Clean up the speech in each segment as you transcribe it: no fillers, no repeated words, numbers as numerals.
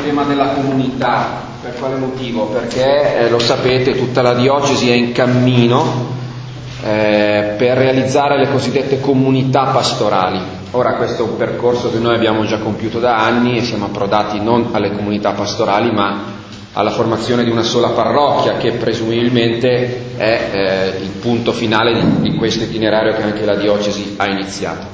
tema della comunità. Per quale motivo? Perché lo sapete, tutta la diocesi è in cammino per realizzare le cosiddette comunità pastorali. Ora questo è un percorso che noi abbiamo già compiuto da anni e siamo approdati non alle comunità pastorali ma alla formazione di una sola parrocchia, che presumibilmente è il punto finale di questo itinerario che anche la diocesi ha iniziato.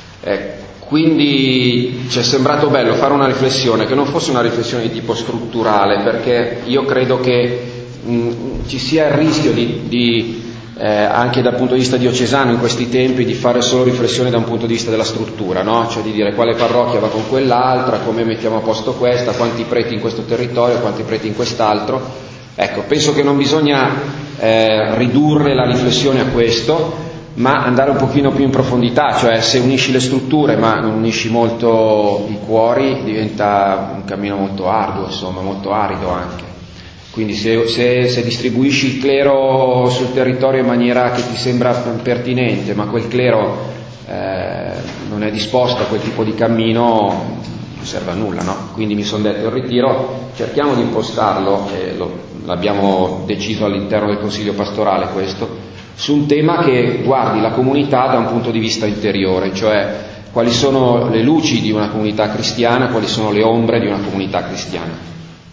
Quindi ci è sembrato bello fare una riflessione che non fosse una riflessione di tipo strutturale, perché io credo che ci sia il rischio anche dal punto di vista diocesano in questi tempi di fare solo riflessioni da un punto di vista della struttura, no? Cioè di dire quale parrocchia va con quell'altra, come mettiamo a posto questa, quanti preti in questo territorio, quanti preti in quest'altro. Ecco, penso che non bisogna ridurre la riflessione a questo, ma andare un pochino più in profondità, cioè se unisci le strutture ma non unisci molto i cuori diventa un cammino molto arduo, insomma, molto arido anche. Quindi se distribuisci il clero sul territorio in maniera che ti sembra pertinente, ma quel clero non è disposto a quel tipo di cammino, non serve a nulla, no? Quindi mi sono detto, il ritiro cerchiamo di impostarlo, l'abbiamo deciso all'interno del Consiglio Pastorale questo, su un tema che guardi la comunità da un punto di vista interiore, cioè quali sono le luci di una comunità cristiana, quali sono le ombre di una comunità cristiana.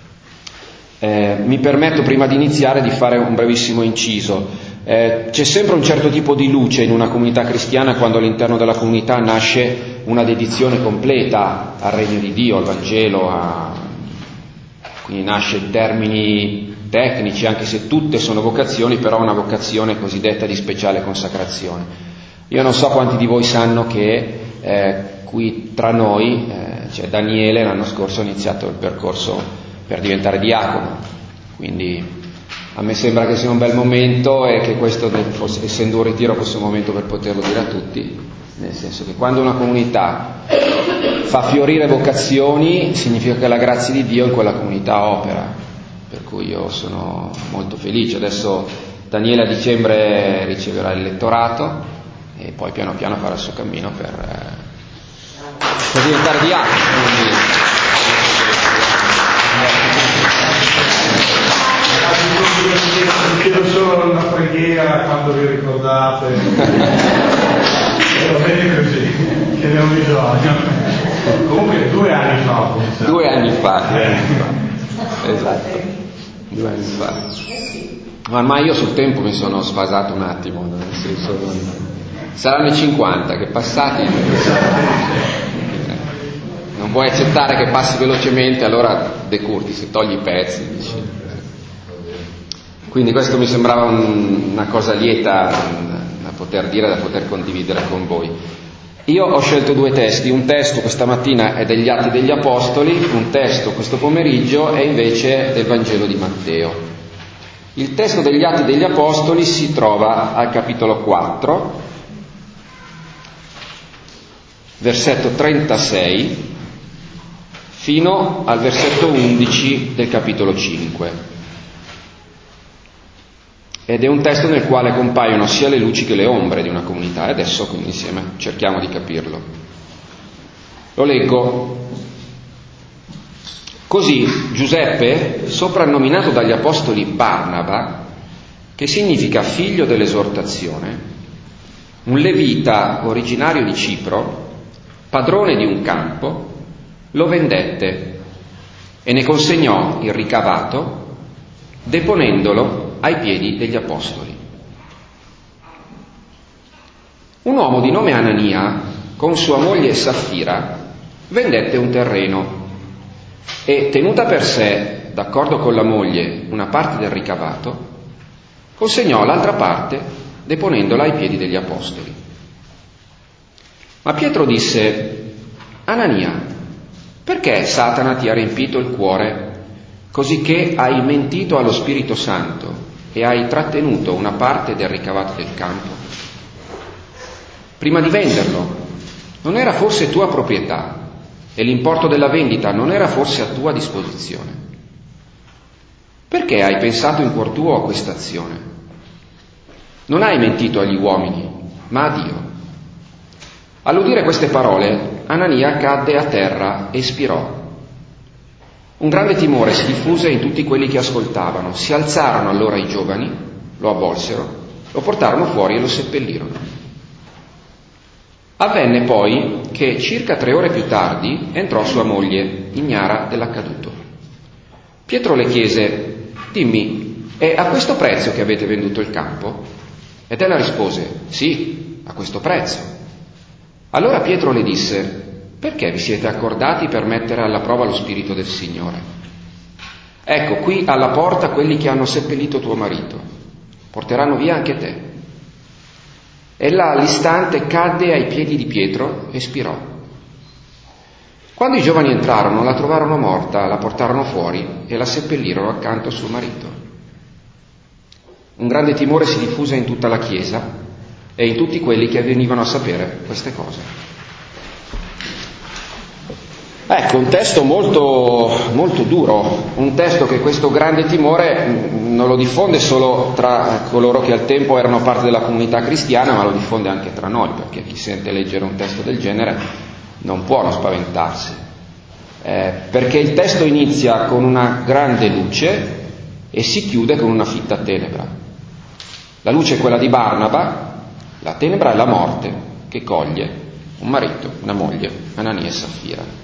Mi permetto prima di iniziare di fare un brevissimo inciso. C'è sempre un certo tipo di luce in una comunità cristiana quando all'interno della comunità nasce una dedizione completa al regno di Dio, al Vangelo, quindi nasce in termini tecnici, anche se tutte sono vocazioni, però una vocazione cosiddetta di speciale consacrazione. Io non so quanti di voi sanno che qui tra noi c'è Daniele, l'anno scorso ha iniziato il percorso per diventare diacono, quindi a me sembra che sia un bel momento e che questo, essendo un ritiro, fosse un momento per poterlo dire a tutti, nel senso che quando una comunità fa fiorire vocazioni significa che la grazia di Dio in quella comunità opera, per cui io sono molto felice. Adesso Daniele a dicembre riceverà il lettorato e poi piano piano farà il suo cammino per diventare diacono. Chiedo solo una preghiera quando vi ricordate. Va bene così, che ne ho bisogno. Comunque 2 anni fa. 2 anni fa. Esatto, 2 anni fa. Ma ormai io sul tempo mi sono sfasato un attimo, nel senso, saranno i 50 che passati. Non vuoi accettare che passi velocemente, allora decurti, se togli i pezzi, dici. Quindi questo mi sembrava una cosa lieta da poter dire, da poter condividere con voi. Io ho scelto 2 testi, un testo questa mattina è degli Atti degli Apostoli, un testo questo pomeriggio è invece del Vangelo di Matteo. Il testo degli Atti degli Apostoli si trova al capitolo 4, versetto 36, fino al versetto 11 del capitolo 5. Ed è un testo nel quale compaiono sia le luci che le ombre di una comunità, e adesso quindi insieme cerchiamo di capirlo. Lo leggo. Così Giuseppe, soprannominato dagli apostoli Barnaba, che significa figlio dell'esortazione, un levita originario di Cipro, padrone di un campo, lo vendette e ne consegnò il ricavato, deponendolo ai piedi degli apostoli. Un uomo di nome Anania, con sua moglie Saffira, vendette un terreno e, tenuta per sé, d'accordo con la moglie, una parte del ricavato, consegnò l'altra parte, deponendola ai piedi degli apostoli. Ma Pietro disse: Anania, perché Satana ti ha riempito il cuore, così che hai mentito allo Spirito Santo e hai trattenuto una parte del ricavato del campo? Prima di venderlo, non era forse tua proprietà e l'importo della vendita non era forse a tua disposizione? Perché hai pensato in cuor tuo a questa azione? Non hai mentito agli uomini, ma a Dio. All'udire queste parole, Anania cadde a terra e spirò. Un grande timore si diffuse in tutti quelli che ascoltavano. Si alzarono allora i giovani, lo avvolsero, lo portarono fuori e lo seppellirono. Avvenne poi che circa 3 ore più tardi entrò sua moglie, ignara dell'accaduto. Pietro le chiese: «Dimmi, è a questo prezzo che avete venduto il campo?» Ed ella rispose: «Sì, a questo prezzo». Allora Pietro le disse: «Perché vi siete accordati per mettere alla prova lo Spirito del Signore? Ecco, qui alla porta quelli che hanno seppellito tuo marito. Porteranno via anche te». Ella all'istante cadde ai piedi di Pietro e spirò. Quando i giovani entrarono, la trovarono morta, la portarono fuori e la seppellirono accanto a suo marito. Un grande timore si diffuse in tutta la chiesa e in tutti quelli che venivano a sapere queste cose. Ecco, un testo molto, molto duro, un testo che questo grande timore non lo diffonde solo tra coloro che al tempo erano parte della comunità cristiana, ma lo diffonde anche tra noi, perché chi sente leggere un testo del genere non può non spaventarsi, perché il testo inizia con una grande luce e si chiude con una fitta tenebra. La luce è quella di Barnaba, la tenebra è la morte che coglie un marito, una moglie, Anania e Saffira.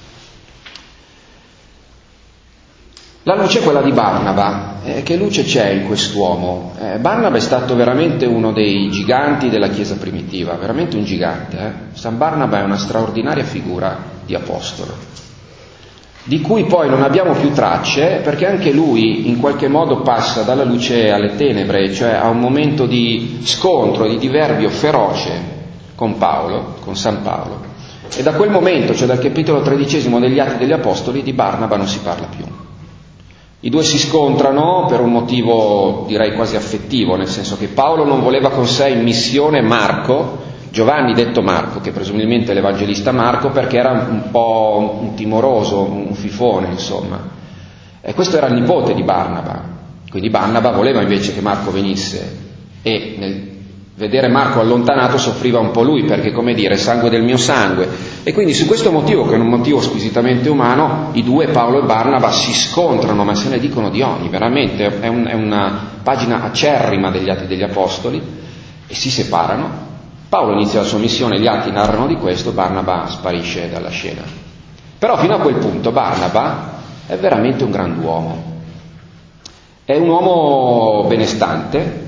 La luce è quella di Barnaba. Che luce c'è in quest'uomo? Barnaba è stato veramente uno dei giganti della Chiesa primitiva, veramente un gigante. San Barnaba è una straordinaria figura di apostolo, di cui poi non abbiamo più tracce, perché anche lui in qualche modo passa dalla luce alle tenebre, cioè a un momento di scontro, di diverbio feroce con Paolo, con San Paolo. E da quel momento, cioè dal capitolo 13 degli Atti degli Apostoli, di Barnaba non si parla più. I due si scontrano per un motivo direi quasi affettivo, nel senso che Paolo non voleva con sé in missione Marco, Giovanni detto Marco, che presumibilmente è l'evangelista Marco, perché era un po' un timoroso, un fifone, insomma. E questo era il nipote di Barnaba, quindi Barnaba voleva invece che Marco venisse e nel vedere Marco allontanato soffriva un po' lui, perché come dire, sangue del mio sangue. E quindi su questo motivo, che è un motivo squisitamente umano, i due, Paolo e Barnaba, si scontrano, ma se ne dicono di ogni, veramente è una pagina acerrima degli Atti degli Apostoli, e si separano. Paolo inizia la sua missione, gli Atti narrano di questo, Barnaba sparisce dalla scena. Però fino a quel punto Barnaba è veramente un grand'uomo, è un uomo benestante,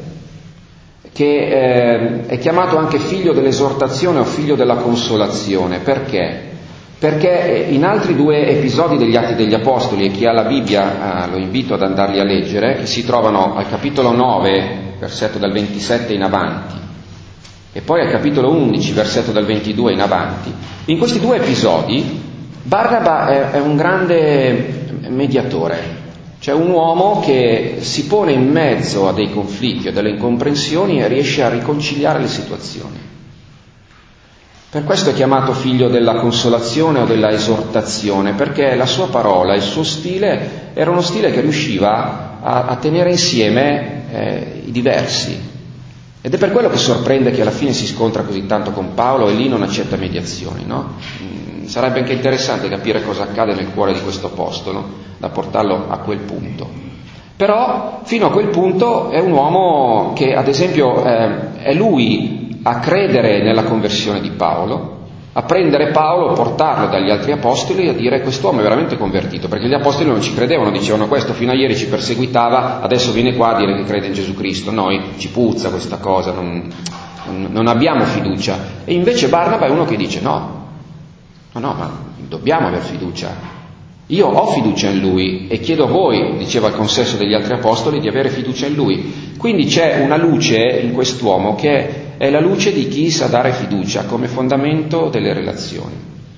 che è chiamato anche figlio dell'esortazione o figlio della consolazione. Perché? Perché in altri 2 episodi degli Atti degli Apostoli, e chi ha la Bibbia lo invito ad andarli a leggere, che si trovano al capitolo 9, versetto dal 27 in avanti, e poi al capitolo 11, versetto dal 22 in avanti, in questi 2 episodi Barnaba è un grande mediatore. C'è un uomo che si pone in mezzo a dei conflitti, a delle incomprensioni e riesce a riconciliare le situazioni. Per questo è chiamato figlio della consolazione o della esortazione, perché la sua parola, il suo stile, era uno stile che riusciva a tenere insieme i diversi. Ed è per quello che sorprende che alla fine si scontra così tanto con Paolo e lì non accetta mediazioni, no? Sarebbe anche interessante capire cosa accade nel cuore di questo apostolo, da portarlo a quel punto. Però fino a quel punto è un uomo che, ad esempio, è lui a credere nella conversione di Paolo, a prendere Paolo, portarlo dagli altri apostoli e a dire: quest'uomo è veramente convertito, perché gli apostoli non ci credevano, dicevano: questo fino a ieri ci perseguitava, adesso viene qua a dire che crede in Gesù Cristo, noi ci puzza questa cosa, non abbiamo fiducia. E invece Barnaba è uno che dice: no, ma dobbiamo aver fiducia. Io ho fiducia in lui e chiedo a voi, diceva il consesso degli altri apostoli, di avere fiducia in lui. Quindi c'è una luce in quest'uomo che è la luce di chi sa dare fiducia come fondamento delle relazioni.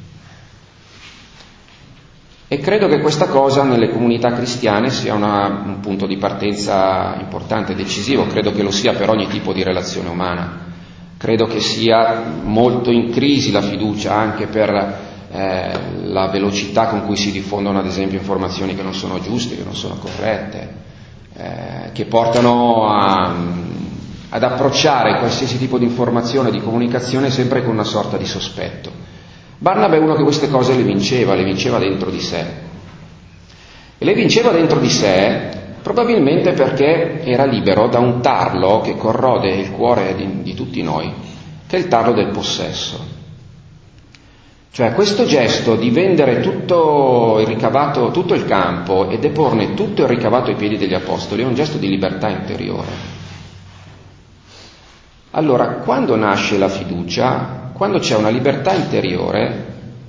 E credo che questa cosa nelle comunità cristiane sia un punto di partenza importante, decisivo. Credo che lo sia per ogni tipo di relazione umana. Credo che sia molto in crisi la fiducia anche per la velocità con cui si diffondono, ad esempio, informazioni che non sono giuste, che non sono corrette, che portano ad approcciare qualsiasi tipo di informazione, di comunicazione, sempre con una sorta di sospetto. Barnaba è uno che queste cose le vinceva dentro di sé. E le vinceva dentro di sé probabilmente perché era libero da un tarlo che corrode il cuore di tutti noi, che è il tarlo del possesso. Cioè questo gesto di vendere tutto il ricavato, tutto il campo e deporne tutto il ricavato ai piedi degli apostoli è un gesto di libertà interiore. Allora, quando nasce la fiducia, quando c'è una libertà interiore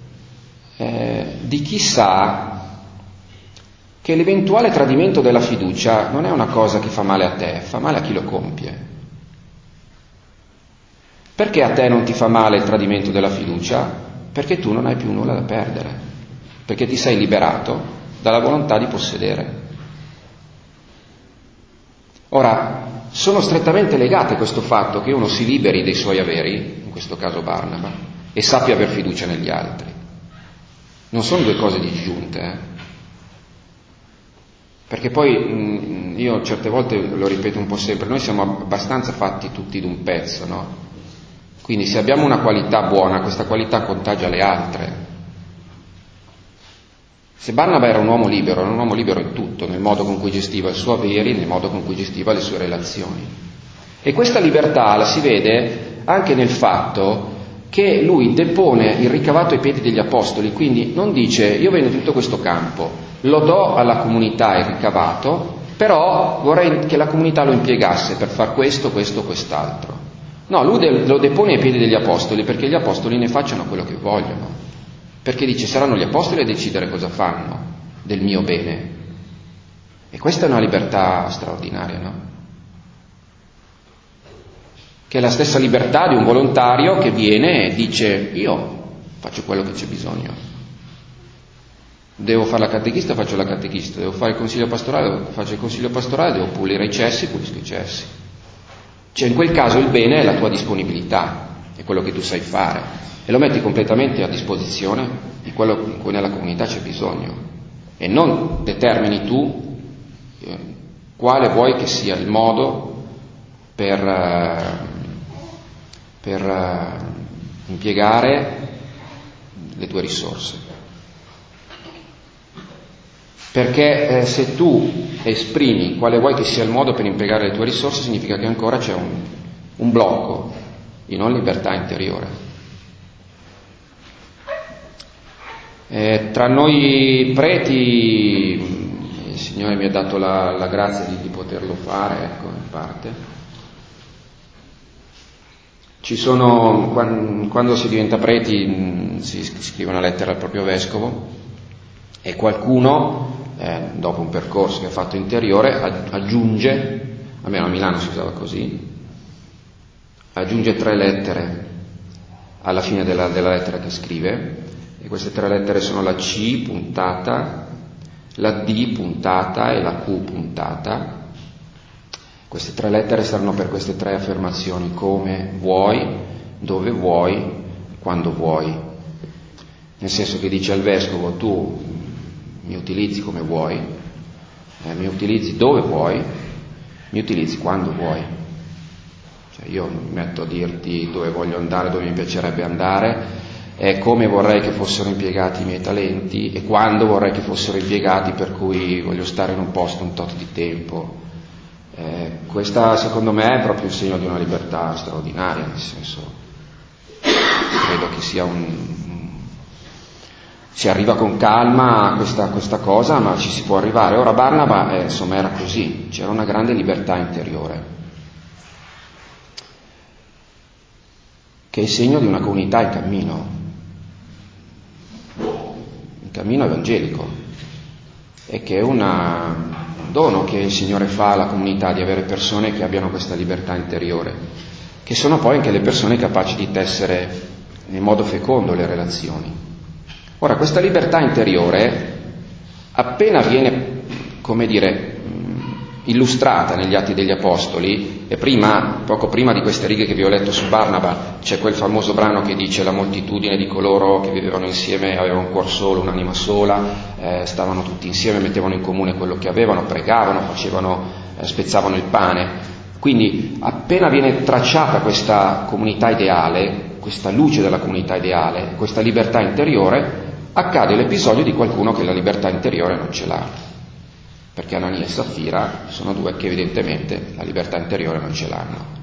di chi sa che l'eventuale tradimento della fiducia non è una cosa che fa male a te, fa male a chi lo compie. Perché a te non ti fa male il tradimento della fiducia? Perché tu non hai più nulla da perdere, perché ti sei liberato dalla volontà di possedere. Ora, sono strettamente legate questo fatto che uno si liberi dei suoi averi, in questo caso Barnaba, e sappia aver fiducia negli altri. Non sono due cose disgiunte, Perché poi io certe volte lo ripeto un po' sempre, noi siamo abbastanza fatti tutti d'un pezzo, no? Quindi se abbiamo una qualità buona, questa qualità contagia le altre. Se Barnaba era un uomo libero in tutto, nel modo con cui gestiva i suoi averi, nel modo con cui gestiva le sue relazioni. E questa libertà la si vede anche nel fatto che lui depone il ricavato ai piedi degli apostoli, quindi non dice io vendo tutto questo campo, lo do alla comunità il ricavato, però vorrei che la comunità lo impiegasse per far questo, quest'altro. No, lui lo depone ai piedi degli apostoli perché gli apostoli ne facciano quello che vogliono, perché dice saranno gli apostoli a decidere cosa fanno del mio bene. E questa è una libertà straordinaria, no? Che è la stessa libertà di un volontario che viene e dice io faccio quello che c'è bisogno. Devo fare la catechista, faccio la catechista. Devo fare il consiglio pastorale, faccio il consiglio pastorale. Devo pulire i cessi, pulisco i cessi. Cioè in quel caso il bene è la tua disponibilità, è quello che tu sai fare e lo metti completamente a disposizione di quello in cui nella comunità c'è bisogno e non determini tu quale vuoi che sia il modo per impiegare le tue risorse. Perché se tu esprimi quale vuoi che sia il modo per impiegare le tue risorse, significa che ancora c'è un blocco di non libertà interiore. Tra noi preti, il Signore mi ha dato la grazia di poterlo fare, ecco, in parte. Ci sono, quando si diventa preti, si scrive una lettera al proprio vescovo e qualcuno dopo un percorso che ha fatto interiore, aggiunge, almeno a Milano si usava così, aggiunge 3 lettere alla fine della lettera che scrive, e queste 3 lettere sono la C puntata, la D puntata e la Q puntata. Queste 3 lettere saranno per queste 3 affermazioni: come vuoi, dove vuoi, quando vuoi. Nel senso che dice al vescovo: tu mi utilizzi come vuoi, mi utilizzi dove vuoi, mi utilizzi quando vuoi. Cioè io mi metto a dirti dove voglio andare, dove mi piacerebbe andare, e come vorrei che fossero impiegati i miei talenti e quando vorrei che fossero impiegati, per cui voglio stare in un posto un tot di tempo. Questa secondo me è proprio un segno di una libertà straordinaria, nel senso credo che sia si arriva con calma a questa cosa, ma ci si può arrivare. Ora Barnaba insomma era così, c'era una grande libertà interiore che è il segno di una comunità in cammino evangelico, e che è un dono che il Signore fa alla comunità, di avere persone che abbiano questa libertà interiore, che sono poi anche le persone capaci di tessere in modo fecondo le relazioni. Ora, questa libertà interiore, appena viene, come dire, illustrata negli Atti degli Apostoli, e poco prima di queste righe che vi ho letto su Barnaba, c'è quel famoso brano che dice: la moltitudine di coloro che vivevano insieme aveva un cuor solo, un'anima sola, stavano tutti insieme, mettevano in comune quello che avevano, pregavano, spezzavano il pane. Quindi appena viene tracciata questa comunità ideale, questa luce della comunità ideale, questa libertà interiore, accade l'episodio di qualcuno che la libertà interiore non ce l'ha. perché Anania e Saffira sono due che evidentemente la libertà interiore non ce l'hanno.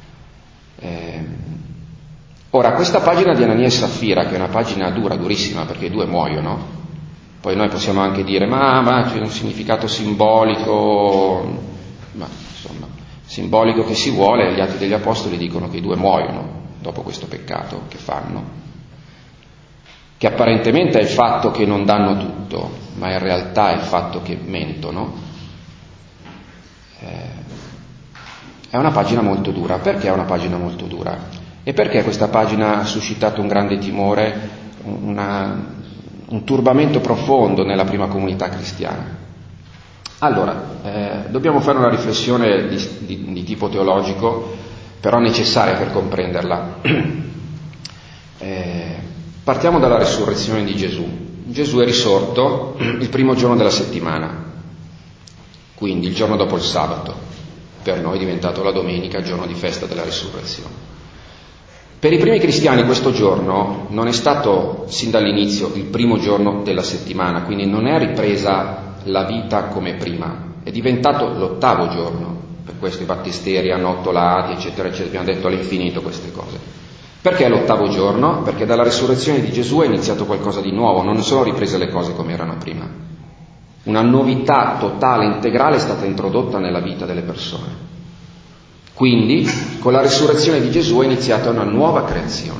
Ora, questa pagina di Anania e Saffira, che è una pagina dura, durissima, perché i due muoiono, poi noi possiamo anche dire ma c'è un significato simbolico, ma insomma, simbolico che si vuole. Gli Atti degli Apostoli dicono che i due muoiono dopo questo peccato che fanno, che apparentemente è il fatto che non danno tutto, ma in realtà è il fatto che mentono. È una pagina molto dura. Perché è una pagina molto dura? E perché questa pagina ha suscitato un grande timore, un turbamento profondo nella prima comunità cristiana? Allora, dobbiamo fare una riflessione di tipo teologico, però necessaria per comprenderla. Partiamo dalla resurrezione di Gesù. Gesù è risorto il primo giorno della settimana, quindi il giorno dopo il sabato. Per noi è diventato la domenica, giorno di festa della risurrezione. Per i primi cristiani questo giorno non è stato sin dall'inizio il primo giorno della settimana, quindi non è ripresa la vita come prima, è diventato l'8° giorno. Per questo i battisteri hanno 8 lati, eccetera, eccetera, abbiamo detto all'infinito queste cose. Perché l'8° giorno? Perché dalla resurrezione di Gesù è iniziato qualcosa di nuovo, non sono riprese le cose come erano prima. Una novità totale, integrale è stata introdotta nella vita delle persone. Quindi, con la resurrezione di Gesù è iniziata una nuova creazione.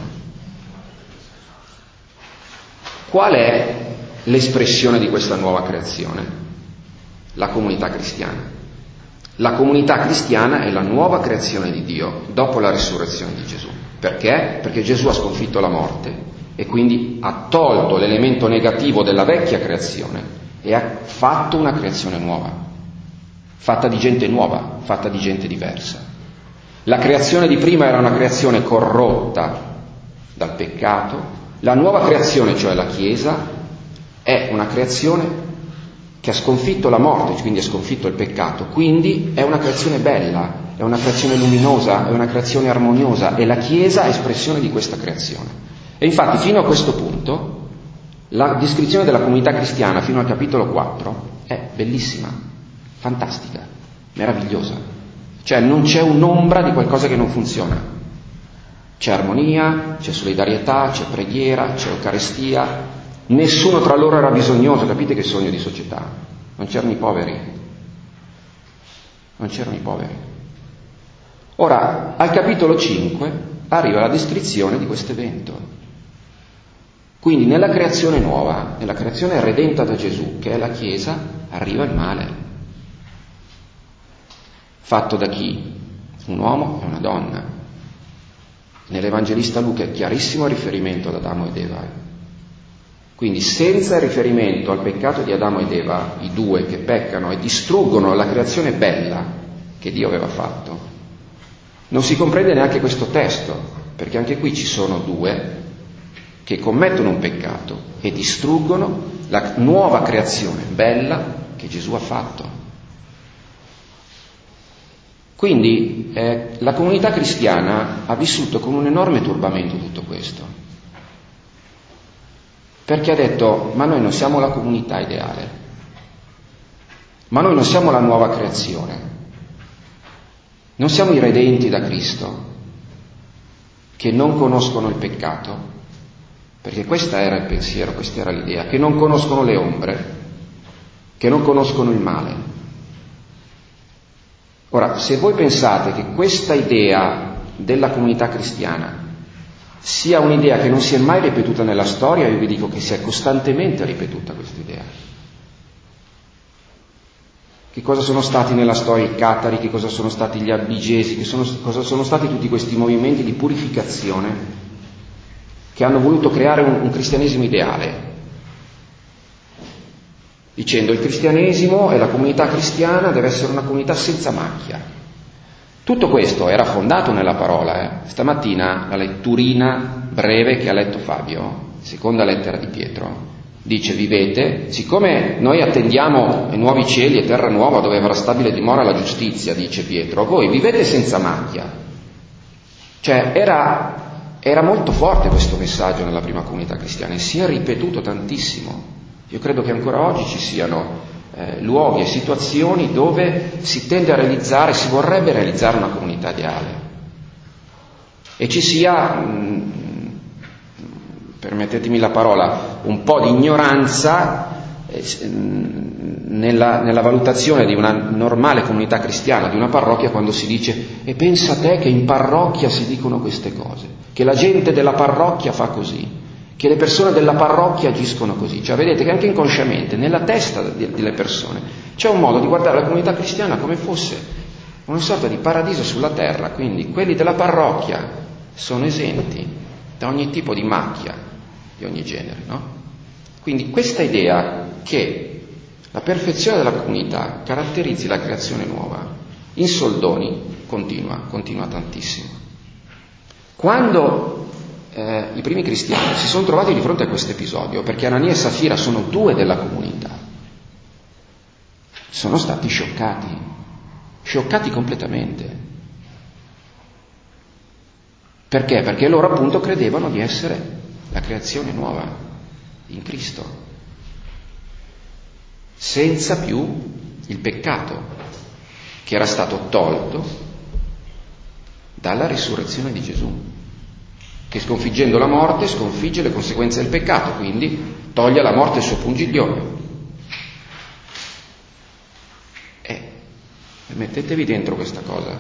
Qual è l'espressione di questa nuova creazione? La comunità cristiana. La comunità cristiana è la nuova creazione di Dio dopo la risurrezione di Gesù. Perché? Perché Gesù ha sconfitto la morte e quindi ha tolto l'elemento negativo della vecchia creazione e ha fatto una creazione nuova, fatta di gente nuova, fatta di gente diversa. La creazione di prima era una creazione corrotta dal peccato, la nuova creazione, cioè la Chiesa, è una creazione che ha sconfitto la morte, quindi ha sconfitto il peccato, quindi è una creazione bella, è una creazione luminosa, è una creazione armoniosa, e la Chiesa è espressione di questa creazione. E infatti fino a questo punto la descrizione della comunità cristiana fino al capitolo 4 è bellissima, fantastica, meravigliosa. Cioè non c'è un'ombra di qualcosa che non funziona. C'è armonia, c'è solidarietà, c'è preghiera, c'è Eucaristia. Nessuno tra loro era bisognoso, capite che sogno di società? Non c'erano i poveri. Non c'erano i poveri. Ora, al capitolo 5 arriva la descrizione di questo evento. Quindi nella creazione nuova, nella creazione redenta da Gesù, che è la Chiesa, arriva il male. Fatto da chi? Un uomo e una donna. Nell'Evangelista Luca è chiarissimo il riferimento ad Adamo ed Eva. Quindi senza il riferimento al peccato di Adamo ed Eva, i due che peccano e distruggono la creazione bella che Dio aveva fatto, non si comprende neanche questo testo, perché anche qui ci sono due che commettono un peccato e distruggono la nuova creazione bella che Gesù ha fatto. Quindi la comunità cristiana ha vissuto con un enorme turbamento tutto questo, perché ha detto: ma noi non siamo la comunità ideale, ma noi non siamo la nuova creazione, non siamo i redenti da Cristo che non conoscono il peccato, perché questo era il pensiero, questa era l'idea, che non conoscono le ombre, che non conoscono il male. Ora, se voi pensate che questa idea della comunità cristiana sia un'idea che non si è mai ripetuta nella storia, io vi dico che si è costantemente ripetuta questa idea. Che cosa sono stati nella storia i catari, che cosa sono stati gli albigesi, cosa sono stati tutti questi movimenti di purificazione che hanno voluto creare un cristianesimo ideale, dicendo il cristianesimo e la comunità cristiana deve essere una comunità senza macchia. Tutto questo era fondato nella parola. Stamattina la letturina breve che ha letto Fabio, seconda lettera di Pietro, dice: vivete, siccome noi attendiamo i nuovi cieli e terra nuova dove avrà stabile dimora la giustizia, dice Pietro, voi vivete senza macchia. Cioè era molto forte questo messaggio nella prima comunità cristiana e si è ripetuto tantissimo. Io credo che ancora oggi ci siano luoghi e situazioni dove si tende a realizzare, si vorrebbe realizzare una comunità ideale e ci sia, permettetemi la parola, un po' di ignoranza nella valutazione di una normale comunità cristiana, di una parrocchia, quando si dice e pensa te che in parrocchia si dicono queste cose, che la gente della parrocchia fa così, che le persone della parrocchia agiscono così. Cioè vedete che anche inconsciamente nella testa delle persone c'è un modo di guardare la comunità cristiana come fosse una sorta di paradiso sulla terra, quindi quelli della parrocchia sono esenti da ogni tipo di macchia di ogni genere, no? Quindi questa idea che la perfezione della comunità caratterizzi la creazione nuova, in soldoni continua tantissimo. Quando i primi cristiani si sono trovati di fronte a questo episodio, perché Anania e Safira sono due della comunità, sono stati scioccati completamente. Perché? Perché loro appunto credevano di essere la creazione nuova in Cristo, senza più il peccato che era stato tolto dalla risurrezione di Gesù, che sconfiggendo la morte sconfigge le conseguenze del peccato, quindi toglie alla morte il suo pungiglione. Mettetevi dentro questa cosa.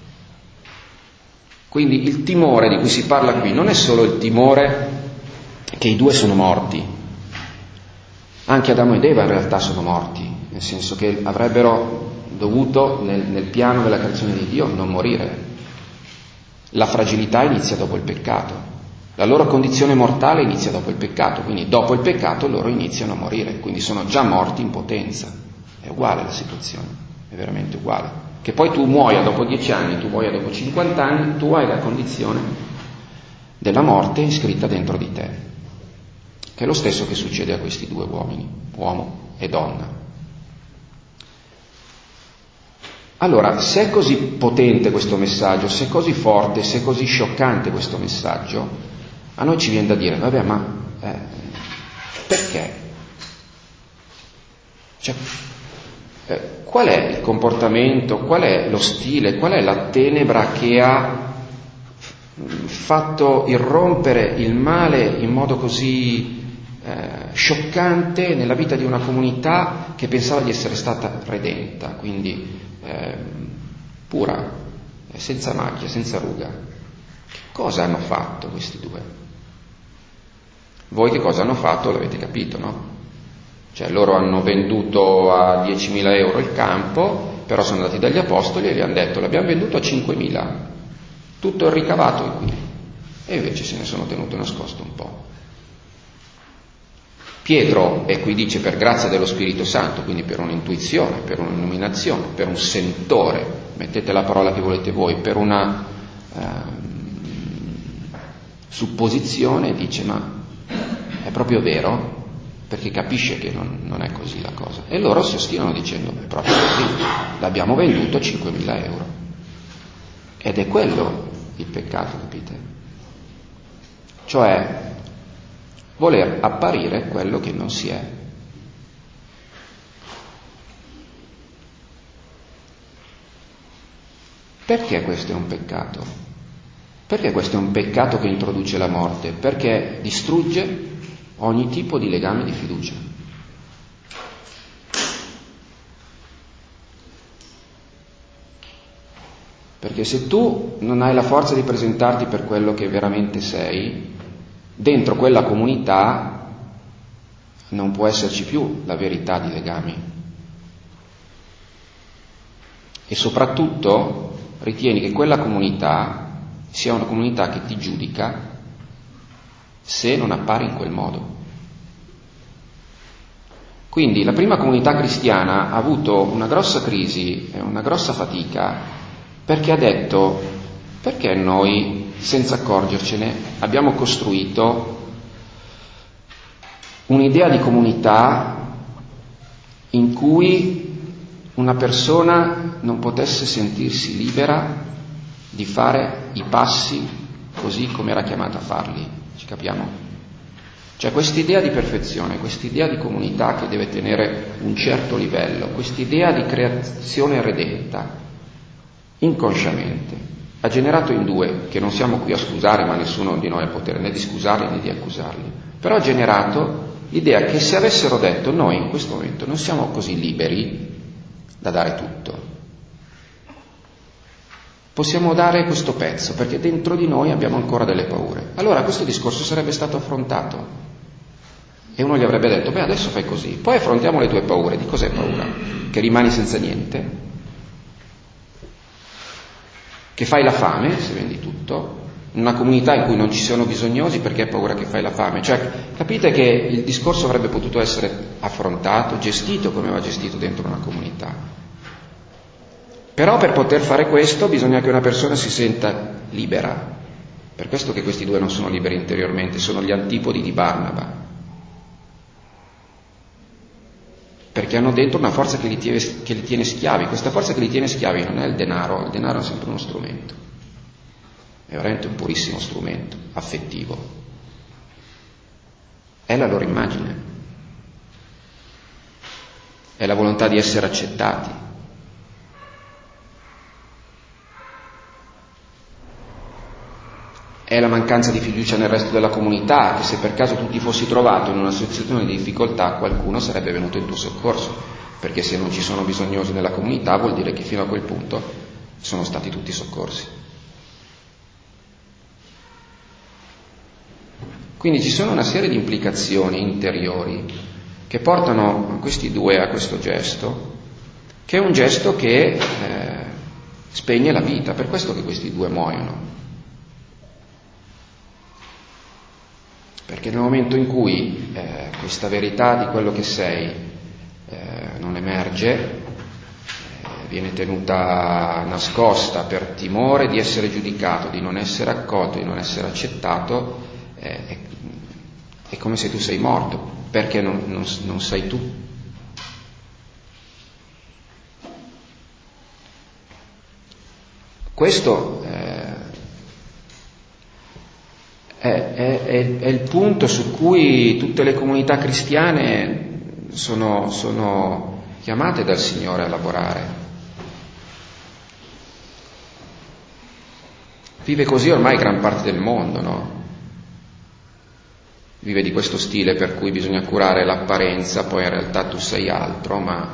Quindi il timore di cui si parla qui non è solo il timore che i due sono morti, anche Adamo ed Eva in realtà sono morti, nel senso che avrebbero dovuto nel piano della creazione di Dio non morire. La fragilità inizia dopo il peccato, la loro condizione mortale inizia dopo il peccato, quindi dopo il peccato loro iniziano a morire, quindi sono già morti in potenza. È uguale la situazione, è veramente uguale. Che poi tu muoia dopo 10 anni, tu muoia dopo 50 anni, tu hai la condizione della morte iscritta dentro di te, che è lo stesso che succede a questi due uomini, uomo e donna. Allora, se è così potente questo messaggio, se è così forte, se è così scioccante questo messaggio, a noi ci viene da dire, vabbè, ma perché? Cioè, qual è il comportamento, qual è lo stile, qual è la tenebra che ha fatto irrompere il male in modo così scioccante nella vita di una comunità che pensava di essere stata redenta, quindi pura, senza macchia, senza ruga? Che cosa hanno fatto questi due? Voi che cosa hanno fatto l'avete capito, no? Cioè loro hanno venduto a 10.000 euro il campo, però sono andati dagli apostoli e gli hanno detto l'abbiamo venduto a 5.000, tutto il ricavato è qui, e invece se ne sono tenuto nascosto un po'. Pietro, e qui dice per grazia dello Spirito Santo, quindi per un'intuizione, per un'illuminazione, per un sentore, mettete la parola che volete voi, per una supposizione, dice ma è proprio vero? Perché capisce che non è così la cosa. E loro si ostinano dicendo, è proprio così, l'abbiamo venduto a 5.000 euro. Ed è quello il peccato, capite? Cioè, voler apparire quello che non si è. Perché questo è un peccato? Perché questo è un peccato che introduce la morte? Perché distrugge ogni tipo di legame di fiducia. Perché se tu non hai la forza di presentarti per quello che veramente sei, dentro quella comunità non può esserci più la verità di legami. E soprattutto ritieni che quella comunità sia una comunità che ti giudica se non appari in quel modo. Quindi la prima comunità cristiana ha avuto una grossa crisi e una grossa fatica perché ha detto: perché noi, senza accorgercene, abbiamo costruito un'idea di comunità in cui una persona non potesse sentirsi libera di fare i passi così come era chiamata a farli. Ci capiamo? Cioè quest'idea di perfezione, quest'idea di comunità che deve tenere un certo livello, quest'idea di creazione redenta, inconsciamente, ha generato in due, che non siamo qui a scusare, ma nessuno di noi ha potere né di scusarli né di accusarli, però ha generato l'idea che se avessero detto noi in questo momento non siamo così liberi da dare tutto, possiamo dare questo pezzo perché dentro di noi abbiamo ancora delle paure, allora questo discorso sarebbe stato affrontato e uno gli avrebbe detto beh adesso fai così, poi affrontiamo le tue paure. Di cos'è paura? Che rimani senza niente? Che fai la fame se vendi tutto? Una comunità in cui non ci sono bisognosi perché hai paura che fai la fame? Cioè, capite che il discorso avrebbe potuto essere affrontato, gestito come va gestito dentro una comunità. Però per poter fare questo bisogna che una persona si senta libera. Per questo che questi due non sono liberi interiormente, sono gli antipodi di Barnaba. Perché hanno dentro una forza che li tiene schiavi. Questa forza che li tiene schiavi non è il denaro è sempre uno strumento. È veramente un purissimo strumento affettivo. È la loro immagine. È la volontà di essere accettati. È la mancanza di fiducia nel resto della comunità, che se per caso tu ti fossi trovato in una situazione di difficoltà, qualcuno sarebbe venuto in tuo soccorso, perché se non ci sono bisognosi nella comunità vuol dire che fino a quel punto sono stati tutti soccorsi. Quindi ci sono una serie di implicazioni interiori che portano questi due a questo gesto, che è un gesto che spegne la vita, per questo che questi due muoiono. Perché nel momento in cui questa verità di quello che sei non emerge, viene tenuta nascosta per timore di essere giudicato, di non essere accolto, di non essere accettato, è come se tu sei morto, perché non sei tu. Questo è il punto su cui tutte le comunità cristiane sono chiamate dal Signore a lavorare. Vive così ormai gran parte del mondo, no? Vive di questo stile per cui bisogna curare l'apparenza, poi in realtà tu sei altro, ma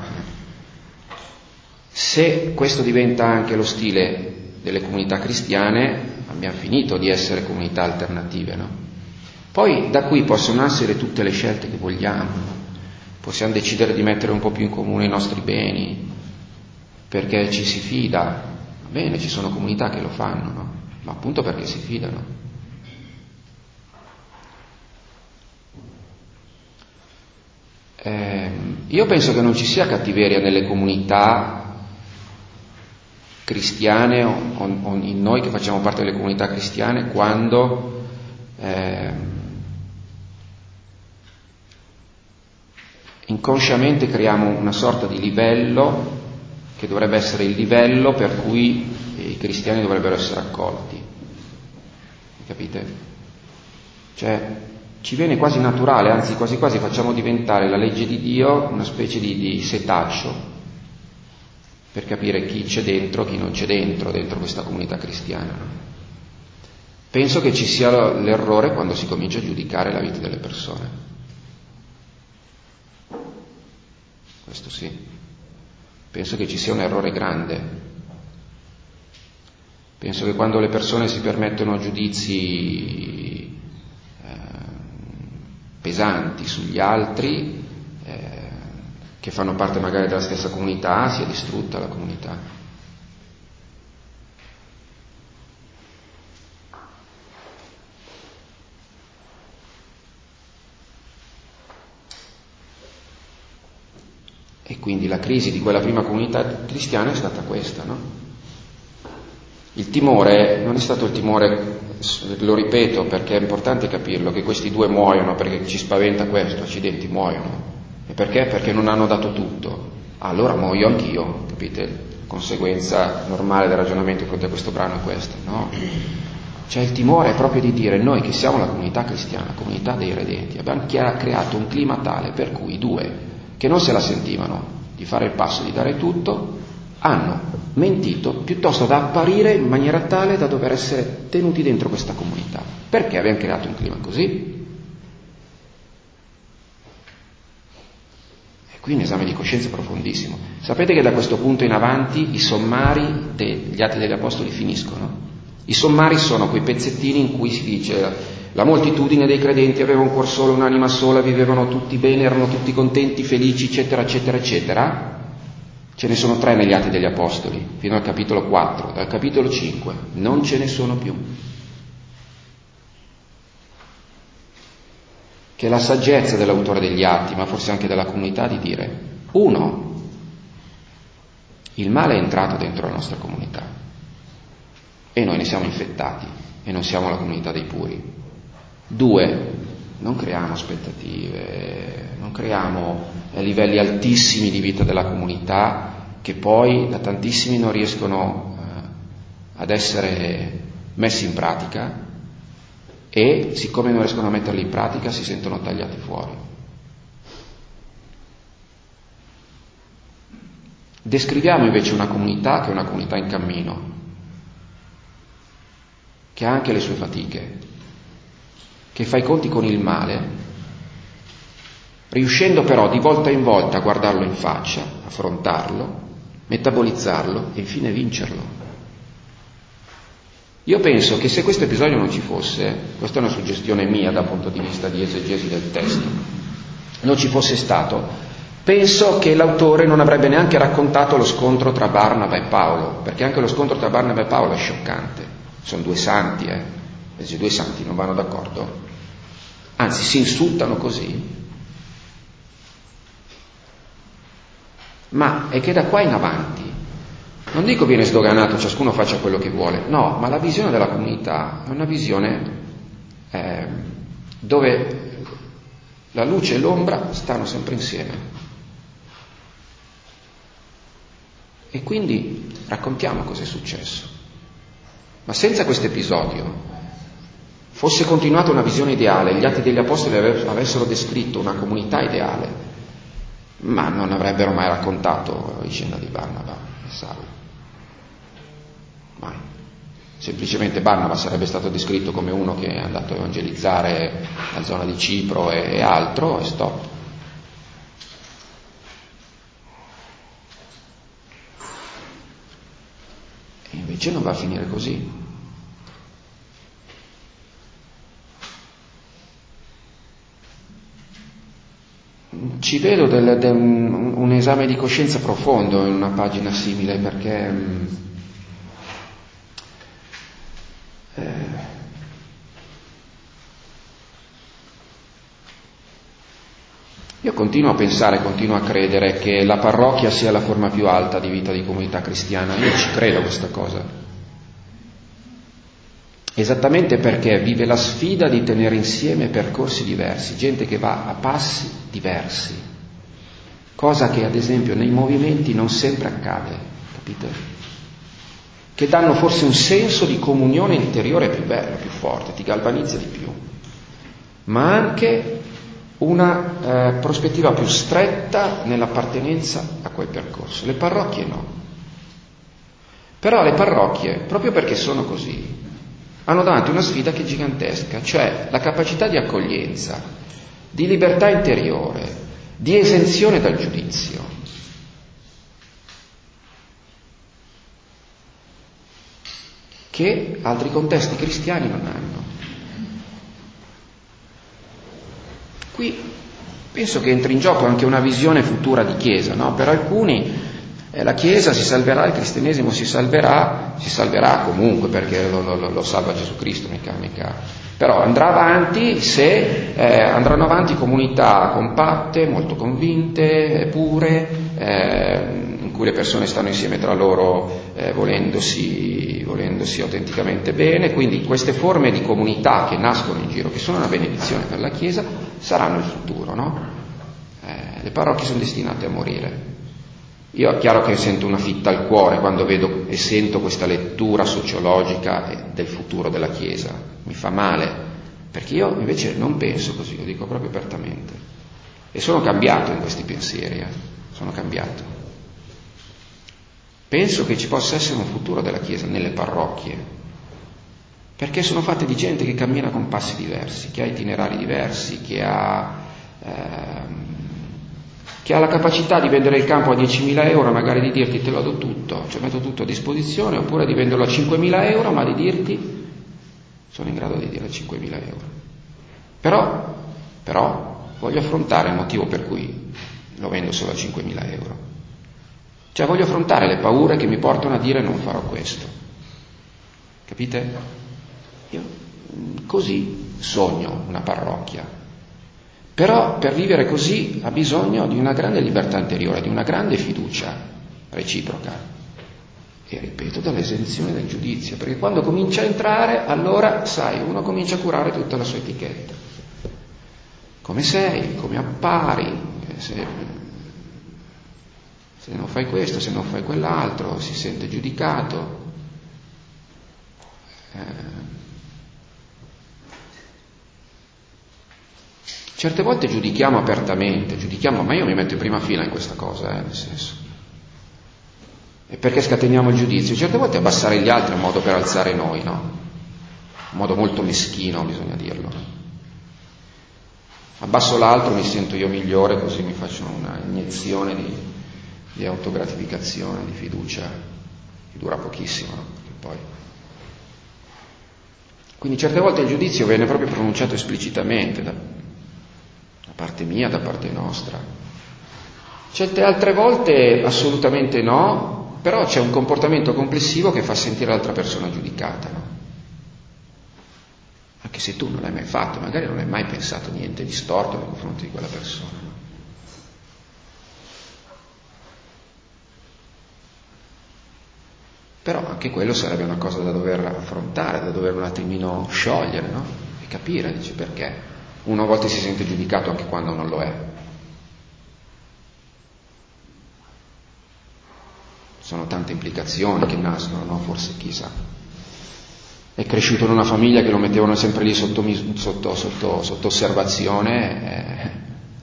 se questo diventa anche lo stile delle comunità cristiane, abbiamo finito di essere comunità alternative, no? Poi da qui possono essere tutte le scelte che vogliamo, possiamo decidere di mettere un po' più in comune i nostri beni, perché ci si fida, va bene, ci sono comunità che lo fanno, no? Ma appunto perché si fidano. Io penso che non ci sia cattiveria nelle comunità cristiane o in noi che facciamo parte delle comunità cristiane quando inconsciamente creiamo una sorta di livello che dovrebbe essere il livello per cui i cristiani dovrebbero essere accolti. Capite? Cioè ci viene quasi naturale, anzi quasi quasi facciamo diventare la legge di Dio una specie di setaccio per capire chi c'è dentro, chi non c'è dentro questa comunità cristiana. Penso che ci sia l'errore quando si comincia a giudicare la vita delle persone. Questo sì. Penso che ci sia un errore grande. Penso che quando le persone si permettono giudizi pesanti sugli altri, che fanno parte magari della stessa comunità, sia distrutta la comunità. E quindi la crisi di quella prima comunità cristiana è stata questa, no? Il timore non è stato il timore, lo ripeto perché è importante capirlo, che questi due muoiono perché ci spaventa questo, accidenti, muoiono. E perché? Perché non hanno dato tutto. Allora muoio anch'io, capite? Conseguenza normale del ragionamento di fronte a questo brano è questa, no? C'è il timore proprio di dire: noi che siamo la comunità cristiana, la comunità dei redenti, abbiamo creato un clima tale per cui i due che non se la sentivano di fare il passo, di dare tutto, hanno mentito piuttosto da apparire in maniera tale da dover essere tenuti dentro questa comunità. Perché abbiamo creato un clima così? E qui un esame di coscienza profondissimo. Sapete che da questo punto in avanti i sommari degli Atti degli Apostoli finiscono? I sommari sono quei pezzettini in cui si dice: la moltitudine dei credenti aveva un cuor solo, un'anima sola, vivevano tutti bene, erano tutti contenti, felici, eccetera, eccetera, eccetera. Ce ne sono 3 negli Atti degli Apostoli, fino al capitolo 4. Dal capitolo 5 non ce ne sono più. Che è la saggezza dell'autore degli Atti, ma forse anche della comunità, di dire: 1, il male è entrato dentro la nostra comunità e noi ne siamo infettati e non siamo la comunità dei puri. 2, non creiamo aspettative, non creiamo livelli altissimi di vita della comunità che poi da tantissimi non riescono ad essere messi in pratica, e siccome non riescono a metterli in pratica si sentono tagliati fuori. Descriviamo invece una comunità che è una comunità in cammino, che ha anche le sue fatiche, che fa i conti con il male, riuscendo però di volta in volta a guardarlo in faccia, affrontarlo, metabolizzarlo e infine vincerlo. Io penso che se questo episodio non ci fosse, questa è una suggestione mia dal punto di vista di esegesi del testo, non ci fosse stato, penso che l'autore non avrebbe neanche raccontato lo scontro tra Barnaba e Paolo, perché anche lo scontro tra Barnaba e Paolo è scioccante. Sono 2 santi, questi 2 santi non vanno d'accordo, anzi si insultano così. Ma è che da qua in avanti, non dico viene sdoganato, ciascuno faccia quello che vuole, no, ma la visione della comunità è una visione dove la luce e l'ombra stanno sempre insieme. E quindi raccontiamo cosa è successo. Ma senza questo episodio, fosse continuata una visione ideale, gli Atti degli Apostoli avessero descritto una comunità ideale, ma non avrebbero mai raccontato la vicenda di Barnaba e Saulo. Mai. Semplicemente Barnaba sarebbe stato descritto come uno che è andato a evangelizzare la zona di Cipro e altro, e stop. E invece non va a finire così. Ci vedo un esame di coscienza profondo in una pagina simile, perché io continuo a pensare, continuo a credere che la parrocchia sia la forma più alta di vita di comunità cristiana. Io ci credo questa cosa, esattamente perché vive la sfida di tenere insieme percorsi diversi, gente che va a passi diversi, cosa che ad esempio nei movimenti non sempre accade, capite? Che danno forse un senso di comunione interiore più bello, più forte, ti galvanizza di più, ma anche una prospettiva più stretta nell'appartenenza a quel percorso. Le parrocchie no. Però le parrocchie, proprio perché sono così, hanno davanti una sfida che è gigantesca, cioè la capacità di accoglienza, di libertà interiore, di esenzione dal giudizio. Che altri contesti cristiani non hanno. Qui penso che entri in gioco anche una visione futura di Chiesa, no? Per alcuni la Chiesa si salverà, il cristianesimo si salverà comunque, perché lo salva Gesù Cristo, mica. Però andrà avanti se andranno avanti comunità compatte, molto convinte, pure, in cui le persone stanno insieme tra loro volendosi autenticamente bene. Quindi queste forme di comunità che nascono in giro, che sono una benedizione per la Chiesa, saranno il futuro, no? Le parrocchie sono destinate a morire. Io è chiaro che sento una fitta al cuore quando vedo e sento questa lettura sociologica del futuro della Chiesa, mi fa male, perché io invece non penso così, lo dico proprio apertamente, e sono cambiato in questi pensieri, sono cambiato. Penso che ci possa essere un futuro della Chiesa nelle parrocchie, perché sono fatte di gente che cammina con passi diversi, che ha itinerari diversi, che ha la capacità di vendere il campo a 10.000 euro, magari di dirti te lo do tutto, cioè metto tutto a disposizione, oppure di venderlo a 5.000 euro, ma di dirti sono in grado di dire 5.000 euro. Però voglio affrontare il motivo per cui lo vendo solo a 5.000 euro. Cioè voglio affrontare le paure che mi portano a dire non farò questo. Capite? Io così sogno una parrocchia. Però per vivere così ha bisogno di una grande libertà interiore, di una grande fiducia reciproca. E ripeto, dall'esenzione del giudizio, perché quando comincia a entrare, allora, sai, uno comincia a curare tutta la sua etichetta. Come sei, come appari, se non fai questo, se non fai quell'altro, si sente giudicato. Certe volte giudichiamo apertamente, ma io mi metto in prima fila in questa cosa, nel senso. E perché scateniamo il giudizio? Certe volte abbassare gli altri è un modo per alzare noi, no? Un modo molto meschino, bisogna dirlo. Abbasso l'altro, mi sento io migliore, così mi faccio una iniezione di autogratificazione, di fiducia, che dura pochissimo, no? Poi. Quindi certe volte il giudizio viene proprio pronunciato esplicitamente da parte mia, da parte nostra. Certe altre volte assolutamente no, però c'è un comportamento complessivo che fa sentire l'altra persona giudicata, no? Anche se tu non l'hai mai fatto, magari non hai mai pensato niente di storto nei confronti di quella persona, no? Però anche quello sarebbe una cosa da dover affrontare, da dover un attimino sciogliere, no? E capire, dice, perché uno a volte si sente giudicato anche quando non lo è. Sono tante implicazioni che nascono, no? Forse chissà. È cresciuto in una famiglia che lo mettevano sempre lì sotto osservazione.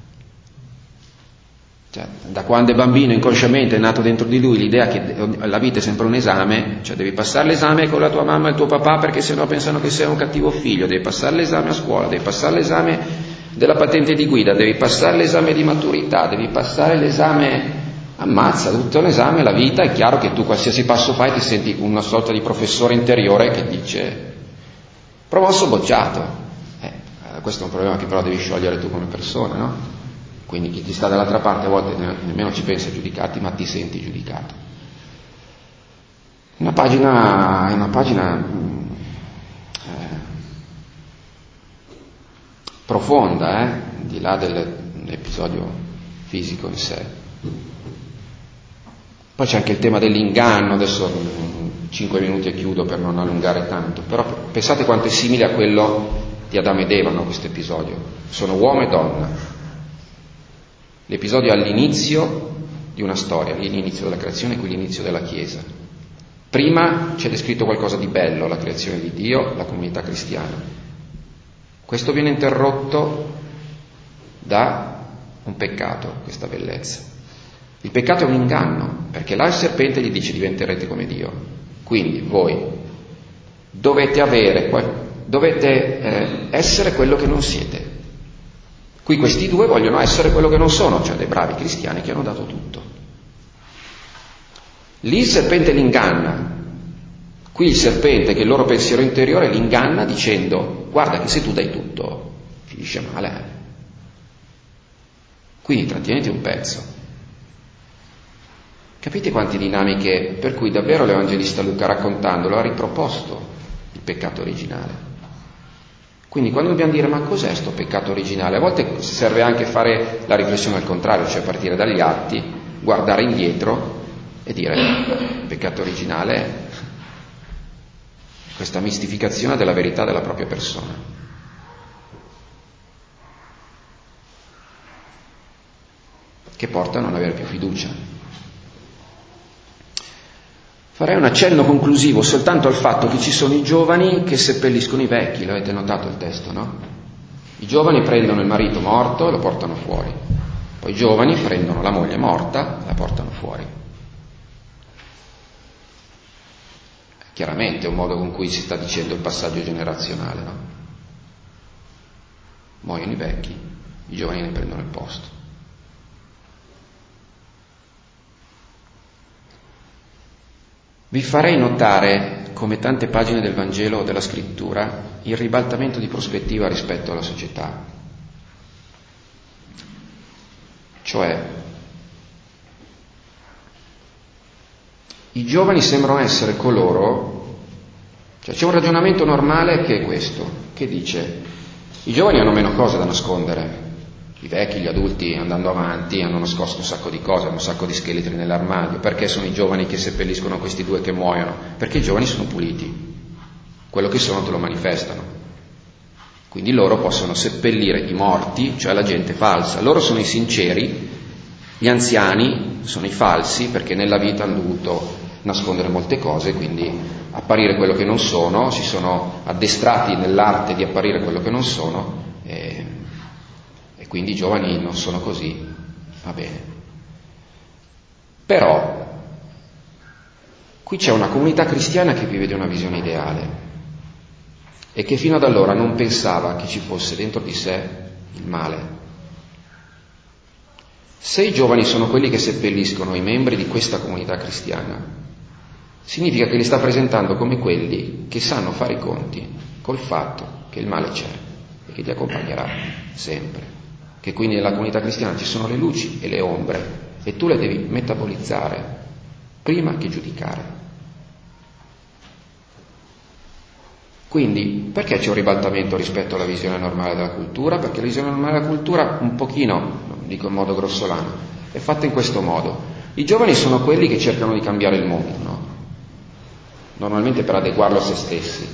Cioè, da quando è bambino inconsciamente è nato dentro di lui l'idea che la vita è sempre un esame, cioè devi passare l'esame con la tua mamma e il tuo papà perché sennò pensano che sei un cattivo figlio, devi passare l'esame a scuola, devi passare l'esame della patente di guida, devi passare l'esame di maturità, devi passare l'esame, ammazza, tutto l'esame, la vita, è chiaro che tu qualsiasi passo fai ti senti una sorta di professore interiore che dice promosso bocciato. Questo è un problema che però devi sciogliere tu come persona, no? Quindi chi ti sta dall'altra parte a volte nemmeno ci pensa a giudicarti, ma ti senti giudicato. È una pagina profonda, di là dell'episodio fisico in sé. Poi c'è anche il tema dell'inganno, adesso 5 minuti e chiudo per non allungare tanto, però pensate quanto è simile a quello di Adamo ed Eva, no, questo episodio. Sono uomo e donna. L'episodio è all'inizio di una storia, lì l'inizio della creazione, qui l'inizio della Chiesa. Prima c'è descritto qualcosa di bello, la creazione di Dio, la comunità cristiana. Questo viene interrotto da un peccato, questa bellezza. Il peccato è un inganno, perché là il serpente gli dice diventerete come Dio. Quindi voi dovete essere quello che non siete. Qui questi due vogliono essere quello che non sono, cioè dei bravi cristiani che hanno dato tutto. Lì il serpente li inganna. Qui il serpente, che è il loro pensiero interiore, li inganna dicendo guarda che se tu dai tutto finisce male. Quindi trattieniti un pezzo. Capite quante dinamiche per cui davvero l'Evangelista Luca, raccontandolo, ha riproposto il peccato originale. Quindi quando dobbiamo dire ma cos'è sto peccato originale, a volte serve anche fare la riflessione al contrario, cioè partire dagli atti, guardare indietro e dire il peccato originale è questa mistificazione della verità della propria persona. Che porta a non avere più fiducia. Farei un accenno conclusivo soltanto al fatto che ci sono i giovani che seppelliscono i vecchi, l'avete notato il testo, no? I giovani prendono il marito morto e lo portano fuori, poi i giovani prendono la moglie morta e la portano fuori. Chiaramente è un modo con cui si sta dicendo il passaggio generazionale, no? Muoiono i vecchi, i giovani ne prendono il posto. Vi farei notare, come tante pagine del Vangelo o della Scrittura, il ribaltamento di prospettiva rispetto alla società. Cioè, i giovani sembrano essere coloro, cioè c'è un ragionamento normale che è questo, che dice: i giovani hanno meno cose da nascondere, i vecchi, gli adulti, andando avanti, hanno nascosto un sacco di cose, hanno un sacco di scheletri nell'armadio. Perché sono i giovani che seppelliscono questi due che muoiono? Perché i giovani sono puliti, quello che sono te lo manifestano, quindi loro possono seppellire i morti, cioè la gente falsa. Loro sono i sinceri, gli anziani sono i falsi, perché nella vita hanno dovuto nascondere molte cose, quindi apparire quello che non sono, si sono addestrati nell'arte di apparire quello che non sono, e quindi i giovani non sono così, va bene. Però qui c'è una comunità cristiana che vive di una visione ideale e che fino ad allora non pensava che ci fosse dentro di sé il male. Se i giovani sono quelli che seppelliscono i membri di questa comunità cristiana, significa che li sta presentando come quelli che sanno fare i conti col fatto che il male c'è e che ti accompagnerà sempre, che quindi nella comunità cristiana ci sono le luci e le ombre e tu le devi metabolizzare prima che giudicare. Quindi perché c'è un ribaltamento rispetto alla visione normale della cultura? Perché la visione normale della cultura un pochino, non dico in modo grossolano, è fatta in questo modo: i giovani sono quelli che cercano di cambiare il mondo, no? Normalmente per adeguarlo a se stessi.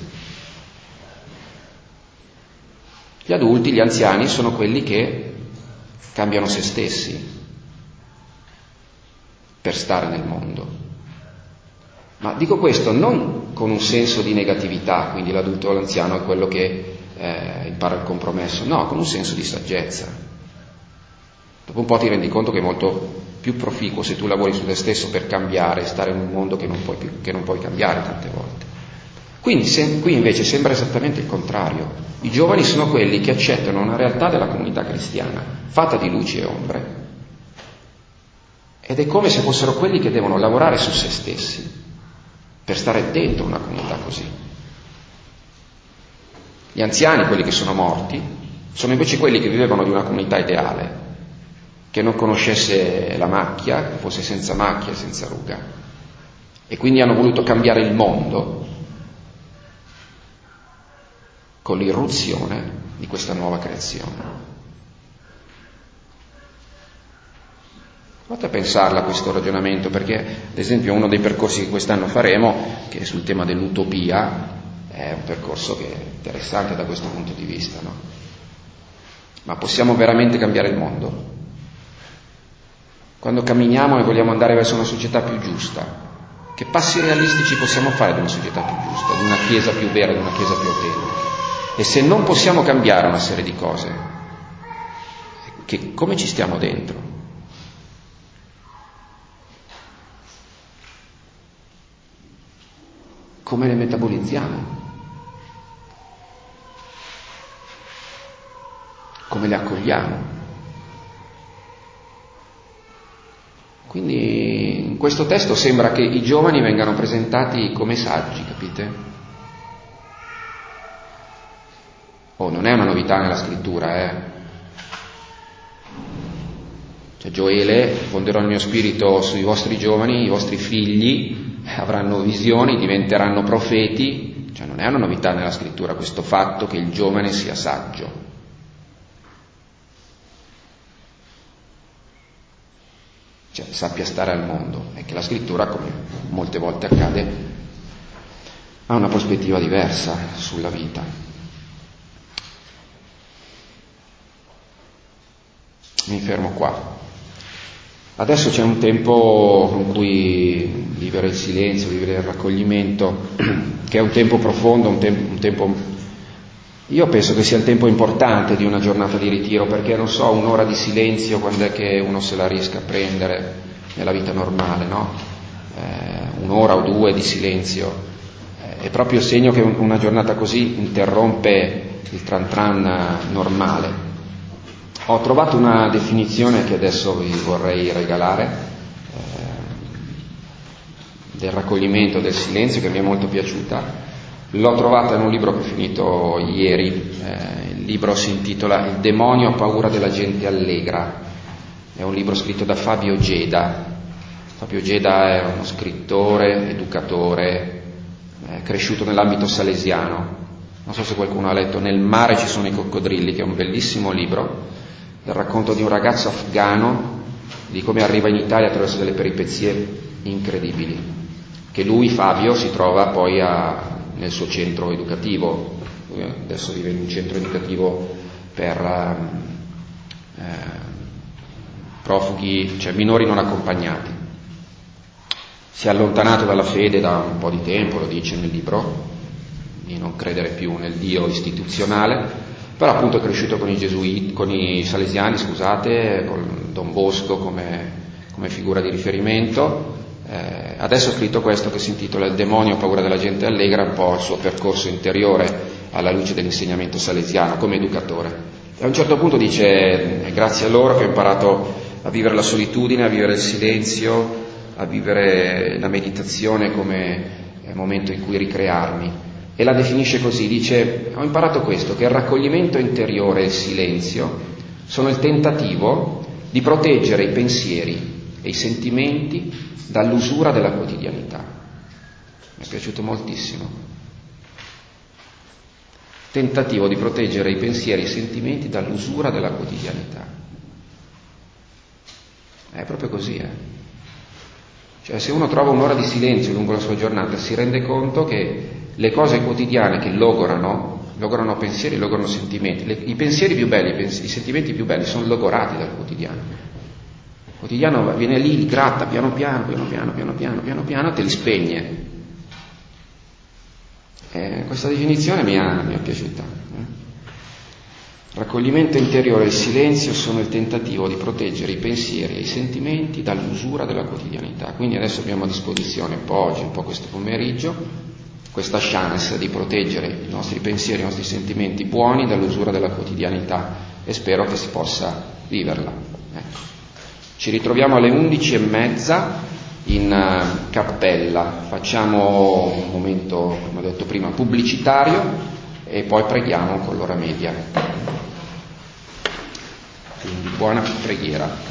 Gli adulti, gli anziani, sono quelli che cambiano se stessi per stare nel mondo. Ma dico questo non con un senso di negatività, quindi l'adulto o l'anziano è quello che impara il compromesso, no, con un senso di saggezza. Dopo un po' ti rendi conto che è molto più proficuo se tu lavori su te stesso per cambiare, stare in un mondo che non puoi cambiare tante volte. Quindi qui invece sembra esattamente il contrario. I giovani sono quelli che accettano una realtà della comunità cristiana fatta di luci e ombre, ed è come se fossero quelli che devono lavorare su se stessi per stare dentro una comunità così. Gli anziani, quelli che sono morti, sono invece quelli che vivevano di una comunità ideale, che non conoscesse la macchia, che fosse senza macchia e senza ruga, e quindi hanno voluto cambiare il mondo con l'irruzione di questa nuova creazione. Provate a pensarla questo ragionamento, perché ad esempio uno dei percorsi che quest'anno faremo, che è sul tema dell'utopia, è un percorso che è interessante da questo punto di vista, no? Ma possiamo veramente cambiare il mondo? Quando camminiamo e vogliamo andare verso una società più giusta, che passi realistici possiamo fare di una società più giusta, di una chiesa più vera, di una chiesa più autentica? E se non possiamo cambiare una serie di cose, come ci stiamo dentro? Come le metabolizziamo? Come le accogliamo? Quindi in questo testo sembra che i giovani vengano presentati come saggi, capite? Non è una novità nella scrittura, Cioè Gioele: fonderò il mio spirito sui vostri giovani, i vostri figli avranno visioni, diventeranno profeti. Cioè non è una novità nella scrittura questo fatto che il giovane sia saggio. Cioè sappia stare al mondo. È che la scrittura, come molte volte accade, ha una prospettiva diversa sulla vita. Mi fermo qua. Adesso c'è un tempo in cui vivere il silenzio, vivere il raccoglimento, che è un tempo profondo, un tempo. Io penso che sia il tempo importante di una giornata di ritiro, perché non so, un'ora di silenzio quando è che uno se la riesca a prendere nella vita normale, no? Un'ora o due di silenzio è proprio il segno che una giornata così interrompe il tran tran normale. Ho trovato una definizione che adesso vi vorrei regalare del raccoglimento, del silenzio, che mi è molto piaciuta. L'ho trovata in un libro che ho finito ieri. Il libro si intitola Il demonio ha paura della gente allegra. È un libro scritto da Fabio Geda. Fabio Geda è uno scrittore, educatore, cresciuto nell'ambito salesiano. Non so se qualcuno ha letto Nel mare ci sono i coccodrilli, che è un bellissimo libro, del racconto di un ragazzo afghano, di come arriva in Italia attraverso delle peripezie incredibili, che lui, Fabio, si trova poi nel suo centro educativo. Lui adesso vive in un centro educativo per profughi, cioè minori non accompagnati. Si è allontanato dalla fede da un po' di tempo, lo dice nel libro, di non credere più nel Dio istituzionale, però appunto è cresciuto con i salesiani, con Don Bosco come figura di riferimento. Adesso ha scritto questo che si intitola Il demonio ha paura della gente allegra, un po' il suo percorso interiore alla luce dell'insegnamento salesiano come educatore. E a un certo punto dice: è grazie a loro che ho imparato a vivere la solitudine, a vivere il silenzio, a vivere la meditazione come momento in cui ricrearmi. E la definisce così, dice: ho imparato questo, che il raccoglimento interiore e il silenzio sono il tentativo di proteggere i pensieri e i sentimenti dall'usura della quotidianità. Mi è piaciuto moltissimo. Tentativo di proteggere i pensieri e i sentimenti dall'usura della quotidianità. È proprio così, Cioè, se uno trova un'ora di silenzio lungo la sua giornata, si rende conto che le cose quotidiane che logorano pensieri, logorano sentimenti. I pensieri più belli, i sentimenti più belli sono logorati dal quotidiano. Il quotidiano viene lì, li gratta piano piano, te li spegne. Questa definizione mi è piaciuta. Raccoglimento interiore e il silenzio sono il tentativo di proteggere i pensieri e i sentimenti dall'usura della quotidianità. Quindi adesso abbiamo a disposizione un po' oggi, un po' questo pomeriggio, questa chance di proteggere i nostri pensieri, i nostri sentimenti buoni dall'usura della quotidianità, e spero che si possa viverla. Ecco. Ci ritroviamo alle 11:30 in cappella, facciamo un momento, come ho detto prima, pubblicitario e poi preghiamo con l'ora media. Quindi buona preghiera.